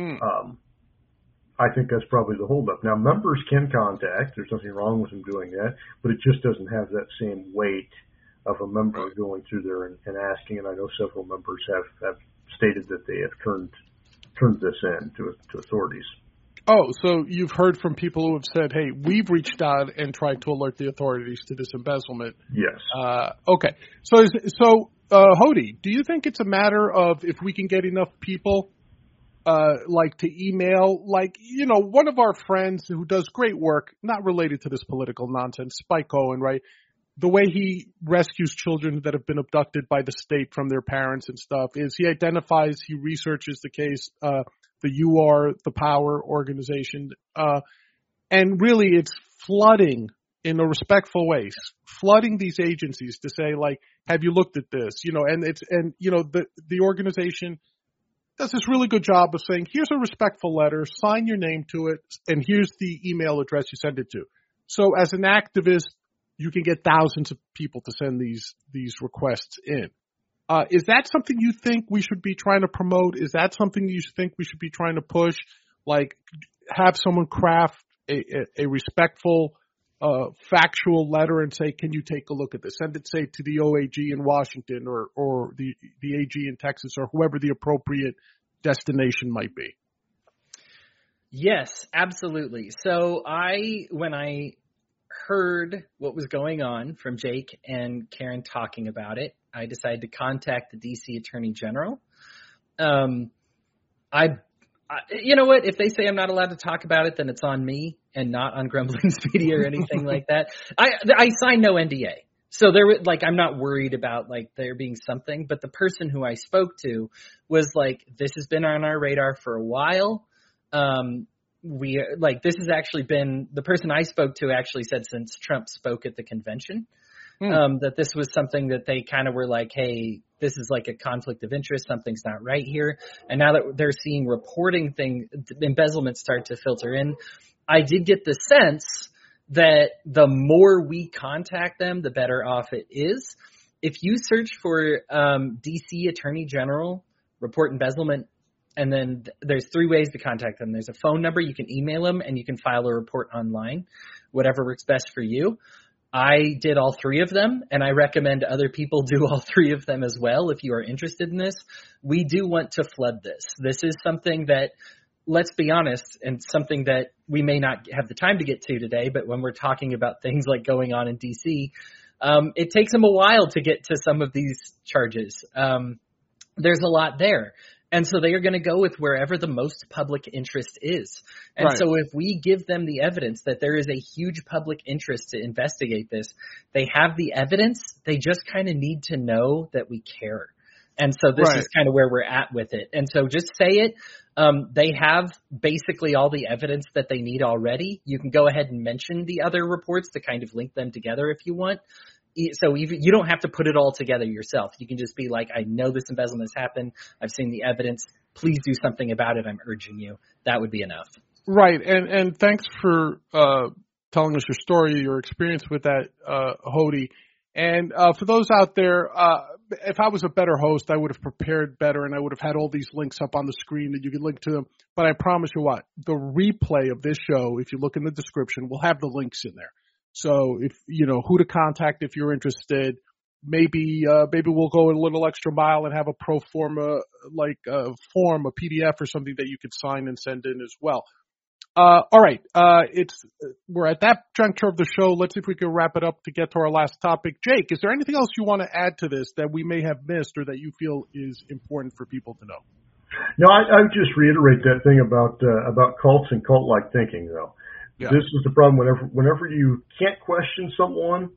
I think that's probably the holdup. Now, members can contact. There's nothing wrong with them doing that, but it just doesn't have that same weight of a member going through there and asking. And I know several members have stated that they have turned this in to authorities. Oh, so you've heard from people who have said, hey, we've reached out and tried to alert the authorities to this embezzlement. Yes. Okay. So Hody, do you think it's a matter of if we can get enough people to email, one of our friends who does great work, not related to this political nonsense, Spike Owen, right? The way he rescues children that have been abducted by the state from their parents and stuff is he researches the case, the You Are the Power organization, and really it's flooding in a respectful way, flooding these agencies to say, have you looked at this? The organization does this really good job of saying, here's a respectful letter, sign your name to it, and here's the email address you send it to. So as an activist, you can get thousands of people to send these requests in. Is that something you think we should be trying to promote? Is that something you think we should be trying to push? Have someone craft a respectful, factual letter and say, can you take a look at this? Send it, say, to the OAG in Washington or the AG in Texas or whoever the appropriate destination might be. Yes, absolutely. So when I heard what was going on from Jake and Karen talking about it, I decided to contact the DC Attorney General. You know what? If they say I'm not allowed to talk about it, then it's on me and not on Grumblings Media or anything like that. I signed no NDA. So I'm not worried about there being something, but the person who I spoke to was this has been on our radar for a while. This has actually been, the person I spoke to actually said since Trump spoke at the convention, that this was something that they kind of were hey, this is a conflict of interest. Something's not right here. And now that they're seeing reporting embezzlement start to filter in, I did get the sense that the more we contact them, the better off it is. If you search for DC Attorney General report embezzlement, and then there's 3 ways to contact them. There's a phone number, you can email them, and you can file a report online, whatever works best for you. I did all 3 of them, and I recommend other people do all 3 of them as well if you are interested in this. We do want to flood this. This is something that, let's be honest, and something that we may not have the time to get to today, but when we're talking about things like going on in D.C., it takes them a while to get to some of these charges. There's a lot there. And so they are going to go with wherever the most public interest is. And so if we give them the evidence that there is a huge public interest to investigate this, they have the evidence. They just kind of need to know that we care. And so this is kind of where we're at with it. And so just say it. They have basically all the evidence that they need already. You can go ahead and mention the other reports to kind of link them together if you want. So you don't have to put it all together yourself. You can just be I know this embezzlement has happened. I've seen the evidence. Please do something about it. I'm urging you. That would be enough. Right. And thanks for telling us your story, your experience with that, Hody. And for those out there, if I was a better host, I would have prepared better and I would have had all these links up on the screen that you could link to them. But I promise you what, the replay of this show, if you look in the description, will have the links in there. So if, who to contact if you're interested, maybe we'll go a little extra mile and have a pro forma, form, a PDF or something that you could sign and send in as well. All right. We're at that juncture of the show. Let's see if we can wrap it up to get to our last topic. Jake, is there anything else you want to add to this that we may have missed or that you feel is important for people to know? No, I would just reiterate that thing about cults and cult-like thinking, though. Yeah. This is the problem. Whenever you can't question someone,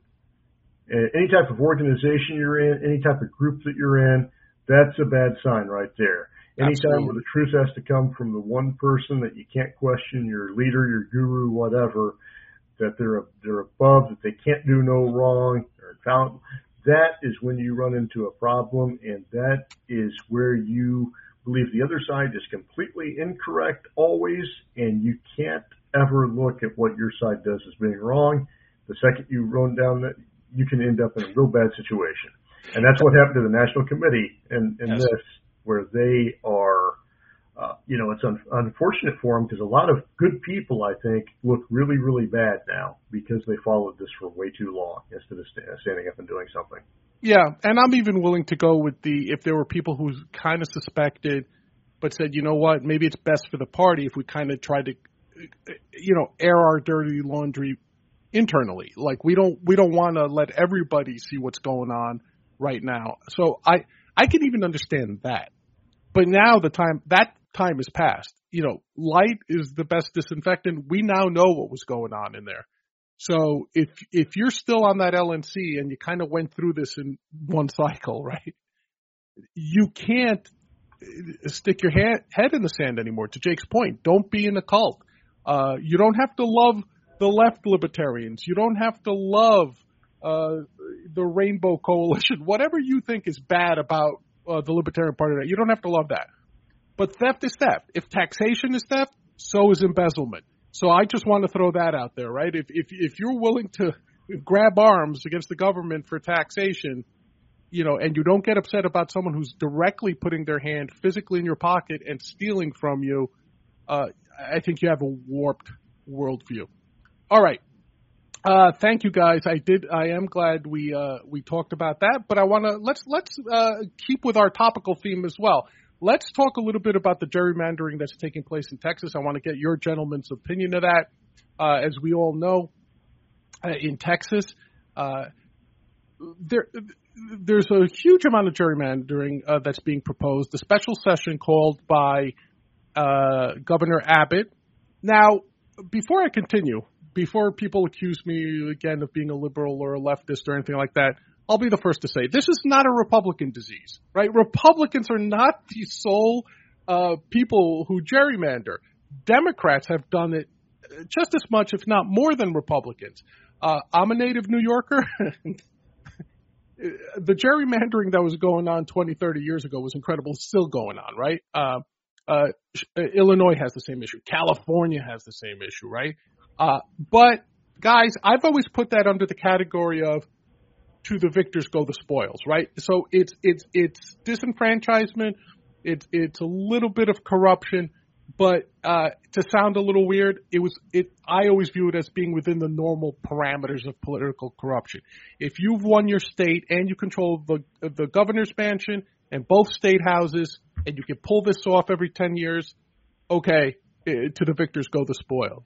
any type of organization you're in, any type of group that you're in, that's a bad sign right there. Anytime where the truth has to come from the one person that you can't question, your leader, your guru, whatever, that they're above, that they can't do no wrong, they're infallible, that is when you run into a problem, and that is where you believe the other side is completely incorrect always, and you can't ever look at what your side does as being wrong. The second you run down that, you can end up in a real bad situation. And that's what happened to the National Committee in this, where they are, it's unfortunate for them because a lot of good people, I think, look really, really bad now because they followed this for way too long instead of standing up and doing something. Yeah, and I'm even willing to go with if there were people who kind of suspected but said, you know what, maybe it's best for the party if we kind of try to, air our dirty laundry internally. Like we don't want to let everybody see what's going on right now. So I can even understand that. But now that time has passed. Light is the best disinfectant. We now know what was going on in there. So if you're still on that LNC and you kind of went through this in one cycle, right, you can't stick your head in the sand anymore. To Jake's point, don't be in a cult. You don't have to love the left libertarians. You don't have to love the Rainbow Coalition. Whatever you think is bad about the Libertarian Party, you don't have to love that. But theft is theft. If taxation is theft, so is embezzlement. So I just want to throw that out there, right? If you're willing to grab arms against the government for taxation, and you don't get upset about someone who's directly putting their hand physically in your pocket and stealing from you, I think you have a warped worldview. All right. Thank you guys. I am glad we talked about that, but let's keep with our topical theme as well. Let's talk a little bit about the gerrymandering that's taking place in Texas. I want to get your gentleman's opinion of that. As we all know, in Texas, there's a huge amount of gerrymandering that's being proposed. The special session called by Governor Abbott. Now, before I continue, before people accuse me again of being a liberal or a leftist or anything like that, I'll be the first to say this is not a Republican disease, right? Republicans are not the sole people who gerrymander. Democrats have done it just as much, if not more than Republicans. I'm a native New Yorker. The gerrymandering that was going on 20, 30 years ago was incredible. It's still going on, right? Illinois has the same issue. California has the same issue, right? But guys, I've always put that under the category of to the victors go the spoils, right? So it's disenfranchisement. It's a little bit of corruption, but to sound a little weird, I always view it as being within the normal parameters of political corruption. If you've won your state and you control the governor's mansion and both state houses, and you can pull this off every 10 years, okay, to the victors go the spoils.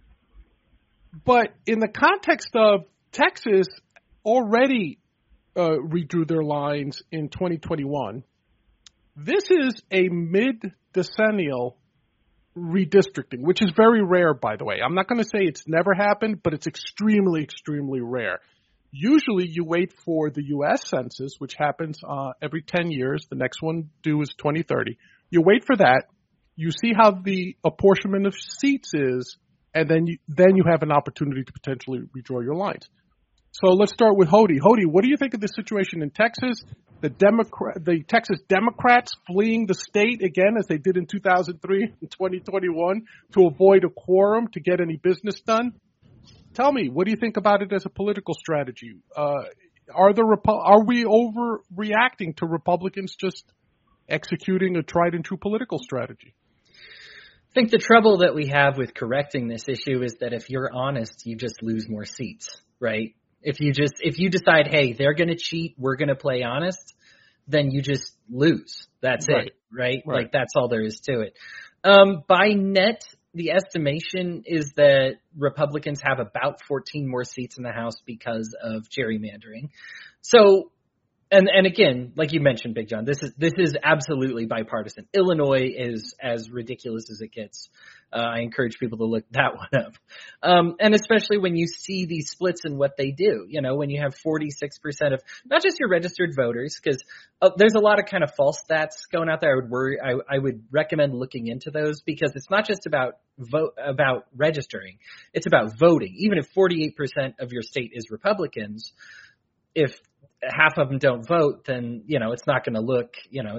But in the context of Texas already redrew their lines in 2021, this is a mid-decennial redistricting, which is very rare, by the way. I'm not going to say it's never happened, but it's extremely, extremely rare. Usually you wait for the U.S. Census, which happens every 10 years. The next one due is 2030. You wait for that. You see how the apportionment of seats is, and then you have an opportunity to potentially redraw your lines. So let's start with Hody. Hody, what do you think of the situation in Texas? The Texas Democrats fleeing the state again, as they did in 2003 and 2021, to avoid a quorum to get any business done. Tell me, what do you think about it as a political strategy? Are we overreacting to Republicans just executing a tried and true political strategy? I think the trouble that we have with correcting this issue is that if you're honest, you just lose more seats, right? If you decide, hey, they're going to cheat, we're going to play honest, then you just lose. That's it, right? Like that's all there is to it. By net, the estimation is that Republicans have about 14 more seats in the House because of gerrymandering. So And again, like you mentioned, Big John, this is absolutely bipartisan. Illinois is as ridiculous as it gets. I encourage people to look that one up. And especially when you see these splits in what they do, when you have 46% of not just your registered voters, because there's a lot of kind of false stats going out there. I would recommend looking into those, because it's not just about registering. It's about voting. Even if 48% of your state is Republicans, if half of them don't vote, then, it's not going to look,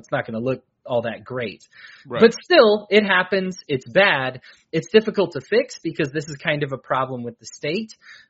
all that great. Right. But still, it happens. It's bad. It's difficult to fix, because this is kind of a problem with the state.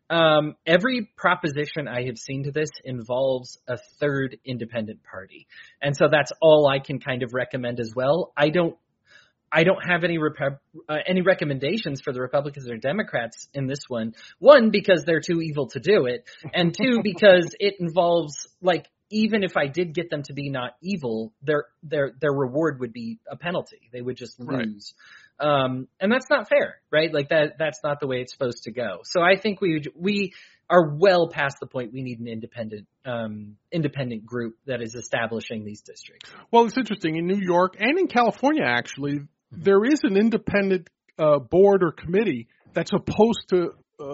Every proposition I have seen to this involves a third independent party. And so that's all I can kind of recommend as well. I don't have any recommendations for the Republicans or Democrats in this one. One, because they're too evil to do it, and two, because it involves, like, even if I did get them to be not evil, their reward would be a penalty. They would just lose. Right. And that's not fair, right? Like that's not the way it's supposed to go. So I think we are well past the point we need an independent group that is establishing these districts. Well, it's interesting. In New York and in California, actually, there is an independent board or committee that's supposed to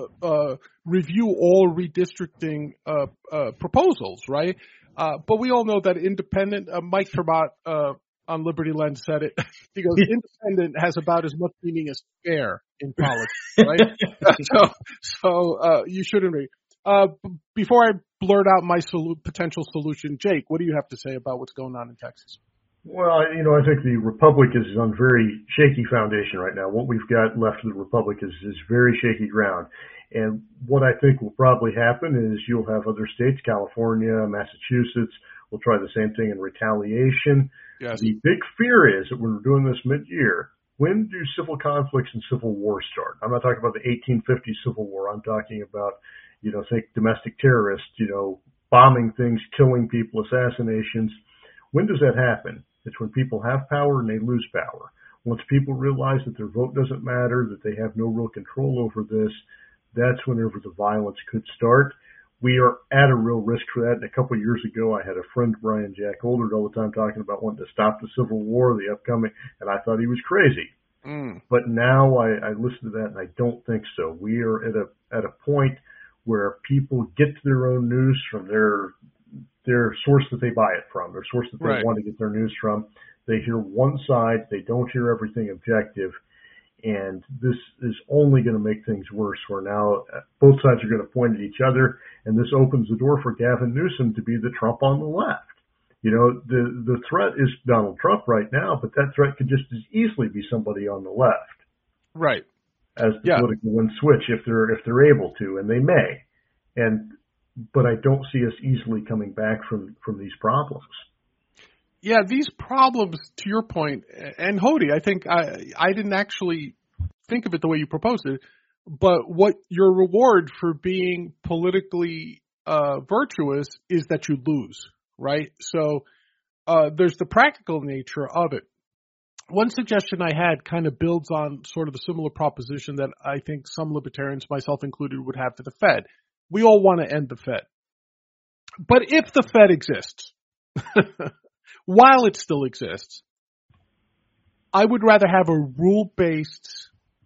review all redistricting proposals, right? But we all know that independent, Mike Tremont on Liberty Lens said it. He goes, independent has about as much meaning as fair in politics, right? So you shouldn't be. Before I blurt out my potential solution, Jake, what do you have to say about what's going on in Texas? Well, I think the Republic is on very shaky foundation right now. What we've got left of the Republic is very shaky ground. And what I think will probably happen is you'll have other states, California, Massachusetts, will try the same thing in retaliation. Yes. The big fear is that when we're doing this mid-year, when do civil conflicts and civil wars start? I'm not talking about the 1850 Civil War. I'm talking about, think domestic terrorists, bombing things, killing people, assassinations. When does that happen? It's when people have power and they lose power. Once people realize that their vote doesn't matter, that they have no real control over this, that's whenever the violence could start. We are at a real risk for that. And a couple of years ago, I had a friend, Brian Jack Oldard, all the time talking about wanting to stop the Civil War, the upcoming, and I thought he was crazy. But now I listen to that and I don't think so. We are at a point where people get to their own news from their source that they buy it from, their source that they want to get their news from. They hear one side. They don't hear everything objective. And this is only going to make things worse, where now both sides are going to point at each other, and this opens the door for Gavin Newsom to be the Trump on the left. The threat is Donald Trump right now, but that threat could just as easily be somebody on the left. Right. As the political winds switch, if they're able to, and they may. But I don't see us easily coming back from these problems. Yeah, these problems, to your point, and Hody, I think I didn't actually think of it the way you proposed it, but what your reward for being politically virtuous is that you lose, right? So there's the practical nature of it. One suggestion I had kind of builds on sort of the similar proposition that I think some libertarians, myself included, would have to the Fed. We all want to end the Fed. But if the Fed exists, while it still exists, I would rather have a rules-based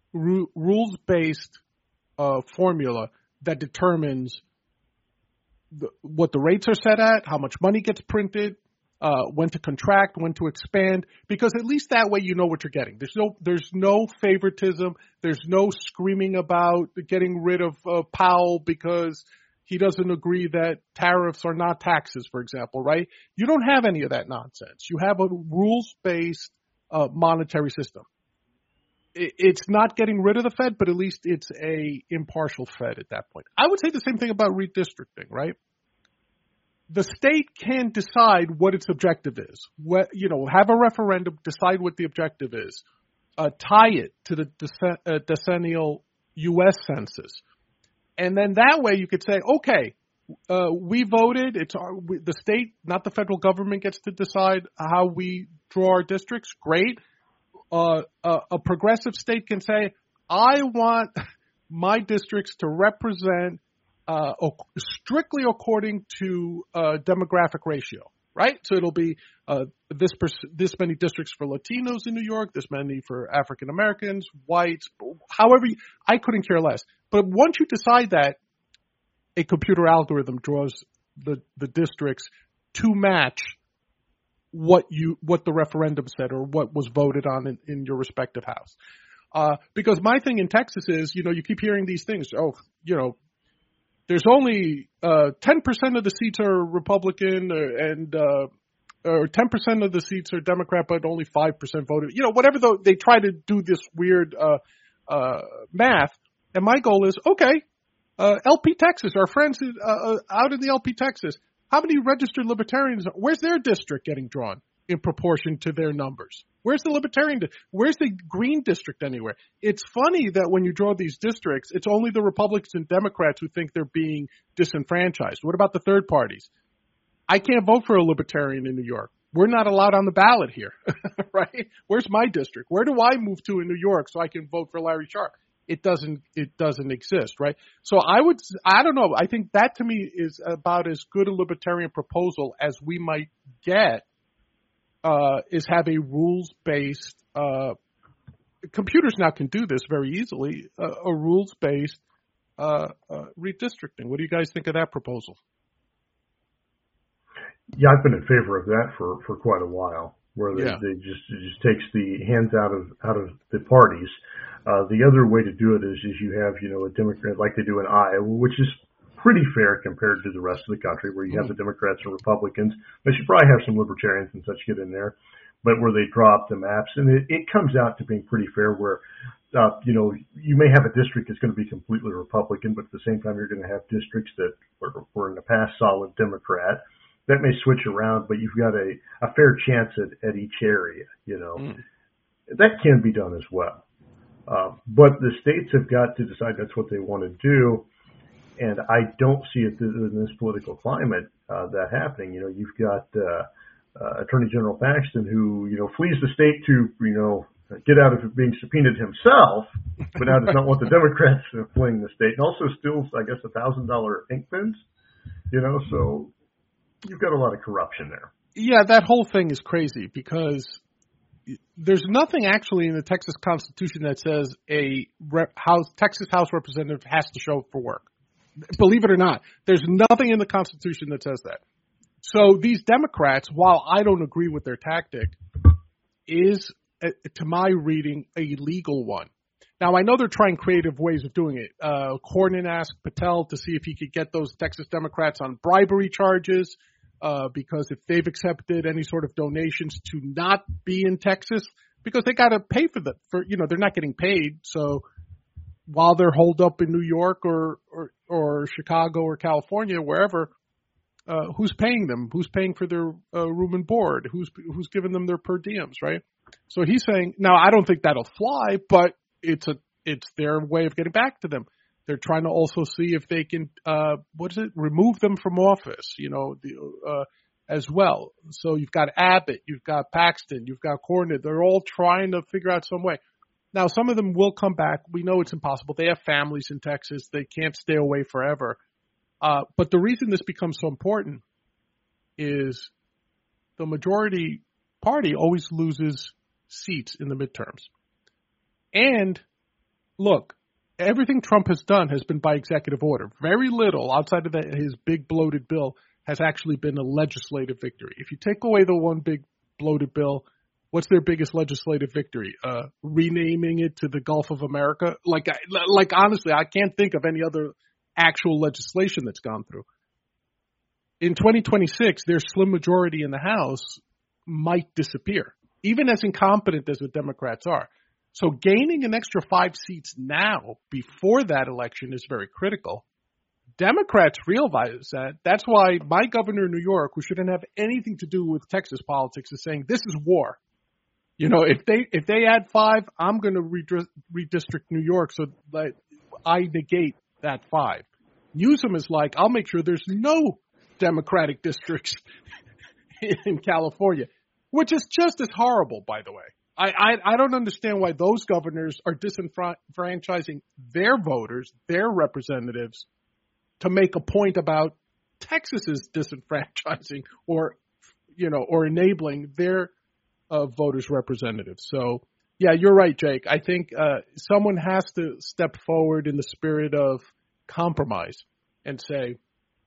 formula that determines what the rates are set at, how much money gets printed, when to contract, when to expand, because at least that way you know what you're getting. There's no favoritism. There's no screaming about getting rid of Powell because he doesn't agree that tariffs are not taxes, for example, right? You don't have any of that nonsense. You have a rules-based monetary system. It's not getting rid of the Fed, but at least it's a impartial Fed at that point. I would say the same thing about redistricting, right? The state can decide what its objective is. Have a referendum, decide what the objective is, tie it to the decennial U.S. Census. And then that way you could say, okay, we voted. The state, not the federal government, gets to decide how we draw our districts. Great. A progressive state can say, I want my districts to represent strictly according to demographic ratio, right? So it'll be this many districts for Latinos in New York, this many for African Americans, whites, however. I couldn't care less. But once you decide that, a computer algorithm draws the districts to match what the referendum said or what was voted on in your respective house. Because my thing in Texas is, you keep hearing these things. There's only 10% of the seats are Republican or 10% of the seats are Democrat, but only 5% voted. Whatever they try to do this weird math. And my goal is, okay, LP Texas, our friends out in the LP Texas, how many registered libertarians? Where's their district getting drawn in proportion to their numbers? Where's the libertarian? Where's the green district anywhere? It's funny that when you draw these districts, it's only the Republicans and Democrats who think they're being disenfranchised. What about the third parties? I can't vote for a libertarian in New York. We're not allowed on the ballot here, right? Where's my district? Where do I move to in New York so I can vote for Larry Sharpe? It doesn't exist, right? So I don't know. I think that to me is about as good a libertarian proposal as we might get, is have a rules-based, computers now can do this very easily, a rules-based, redistricting. What do you guys think of that proposal? Yeah, I've been in favor of that for quite a while, where they just takes the hands out of the parties. The other way to do it is you have, a Democrat like they do in Iowa, which is pretty fair compared to the rest of the country, where you have the Democrats and Republicans. They should probably have some libertarians and such get in there, but where they drop the maps. And it comes out to being pretty fair where, you may have a district that's going to be completely Republican, but at the same time, you're going to have districts that were in the past solid Democrat. That may switch around, but you've got a fair chance at each area, That can be done as well. But the states have got to decide that's what they want to do. And I don't see it in this political climate, that happening. You've got, Attorney General Paxton who, flees the state to, get out of it being subpoenaed himself, but now does not want the Democrats fleeing the state, and also steals, I guess, $1,000 ink pens, so you've got a lot of corruption there. Yeah, that whole thing is crazy because there's nothing actually in the Texas Constitution that says Texas House representative has to show up for work. Believe it or not, there's nothing in the Constitution that says that. So these Democrats, while I don't agree with their tactic, is, to my reading, a legal one. Now, I know they're trying creative ways of doing it. Cornyn asked Patel to see if he could get those Texas Democrats on bribery charges, because if they've accepted any sort of donations to not be in Texas, because they got to pay for they're not getting paid. So while they're holed up in New York or Chicago or California, wherever, who's paying them? Who's paying for their room and board? Who's giving them their per diems, right? So he's saying, now I don't think that'll fly, but it's their way of getting back to them. They're trying to also see if they can, remove them from office, as well. So you've got Abbott, you've got Paxton, you've got Cornyn. They're all trying to figure out some way. Now, some of them will come back. We know it's impossible. They have families in Texas. They can't stay away forever. But the reason this becomes so important is the majority party always loses seats in the midterms. And look, everything Trump has done has been by executive order. Very little outside of his big bloated bill has actually been a legislative victory. If you take away the one big bloated bill, what's their biggest legislative victory? Renaming it to the Gulf of America? Like honestly, I can't think of any other actual legislation that's gone through. In 2026, their slim majority in the House might disappear, even as incompetent as the Democrats are. So gaining an extra 5 seats now before that election is very critical. Democrats realize that. That's why my governor in New York, who shouldn't have anything to do with Texas politics, is saying this is war. If they add 5, I'm going to redistrict New York so that I negate that 5. Newsom is like, I'll make sure there's no Democratic districts in California, which is just as horrible, by the way. I don't understand why those governors are disenfranchising their voters, their representatives, to make a point about Texas's disenfranchising or enabling their voters' representatives. So, yeah, you're right, Jake. I think someone has to step forward in the spirit of compromise and say,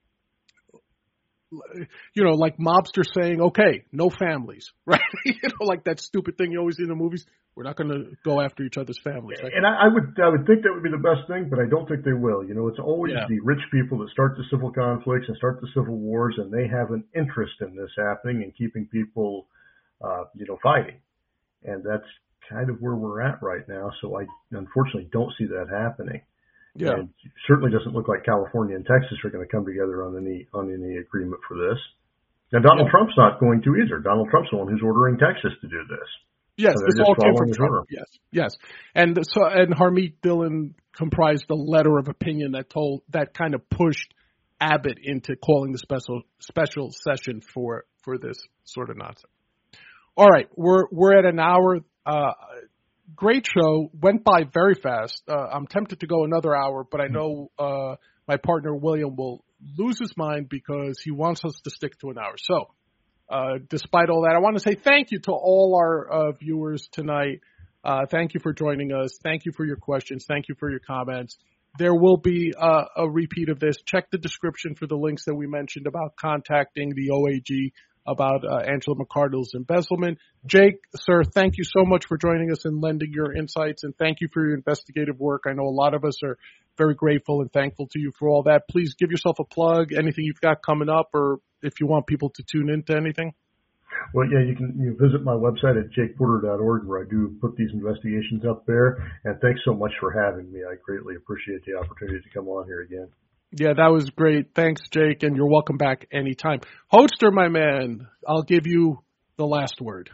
like mobsters saying, okay, no families, right? Like that stupid thing you always see in the movies. We're not going to go after each other's families. And I would think that would be the best thing, but I don't think they will. It's always the rich people that start the civil conflicts and start the civil wars, and they have an interest in this happening and keeping people, fighting. And that's kind of where we're at right now. So I unfortunately don't see that happening. Yeah. And it certainly doesn't look like California and Texas are going to come together on any agreement for this. And Donald Trump's not going to either. Donald Trump's the one who's ordering Texas to do this. Yes, so this all came from Trump. Yes. And Harmeet Dillon comprised a letter of opinion that kind of pushed Abbott into calling the special session for this sort of nonsense. All right, we're at an hour. Great show. Went by very fast. I'm tempted to go another hour, but I know my partner William will lose his mind because he wants us to stick to an hour. So, despite all that, I want to say thank you to all our viewers tonight. Thank you for joining us. Thank you for your questions. Thank you for your comments. There will be a repeat of this. Check the description for the links that we mentioned about contacting the OAG about Angela McArdle's embezzlement. Jake, sir, thank you so much for joining us and lending your insights, and thank you for your investigative work. I know a lot of us are very grateful and thankful to you for all that. Please give yourself a plug, anything you've got coming up, or if you want people to tune into anything. Well, yeah, you can visit my website at jakeporter.org where I do put these investigations up there. And thanks so much for having me. I greatly appreciate the opportunity to come on here again. Yeah, that was great. Thanks, Jake, and you're welcome back anytime. Hoster, my man, I'll give you the last word.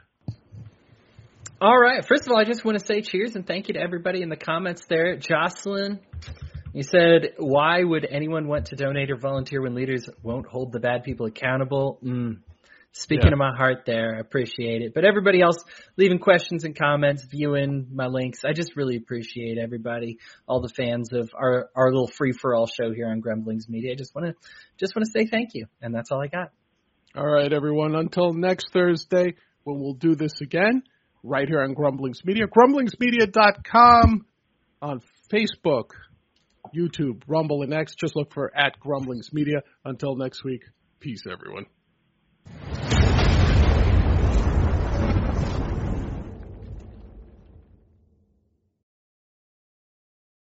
All right. First of all, I just want to say cheers and thank you to everybody in the comments there. Jocelyn, you said, why would anyone want to donate or volunteer when leaders won't hold the bad people accountable? Speaking to my heart there. I appreciate it. But everybody else leaving questions and comments, viewing my links, I just really appreciate everybody, all the fans of our little free-for-all show here on Grumblings Media. I just want to say thank you, and that's all I got. All right, everyone. Until next Thursday, when we'll do this again, right here on Grumblings Media. Grumblingsmedia.com on Facebook, YouTube, Rumble, and X. Just look for @Grumblings Media. Until next week, peace, everyone.